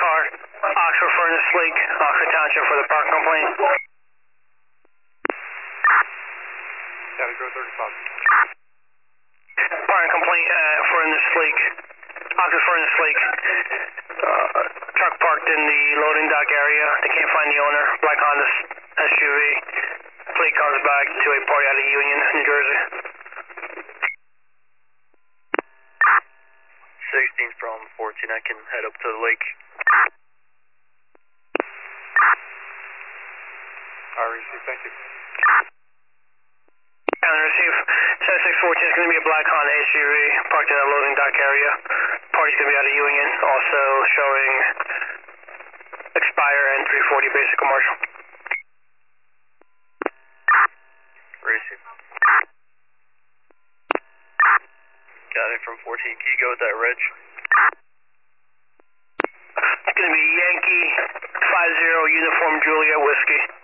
car, Oxford Furnace Lake, Oxford Township for the park complaint. County Road 35. Parking complaint at Furnace Lake, Oxford Furnace Lake. Truck parked in the loading dock area. They can't find the owner. Black Honda SUV. Plate comes back to a party out of Union, New Jersey. 16 from 14, I can head up to the lake. Receive, thank you. And receive 7614 is going to be a black Honda SUV parked in the loading dock area. Party's going to be out of Union, also showing expire and 340 basic commercial. Receive. Got it from 14, can you go with that reg? It's going to be Yankee 50 Uniform Juliet Whiskey.